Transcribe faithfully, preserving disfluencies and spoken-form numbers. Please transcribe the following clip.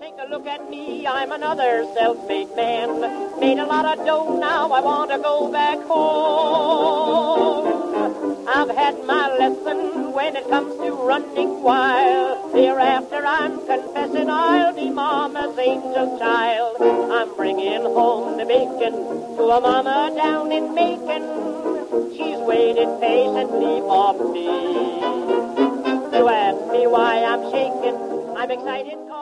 Take a look at me, I'm another self-made man. Made a lot of dough, now I want to go back home. I've had my lesson when it comes to running wild. Hereafter I'm confessing I'll be mama's angel child. I'm bringing home the bacon to a mama down in Macon. She's waited patiently for me. You ask me why I'm shaking, I'm excited.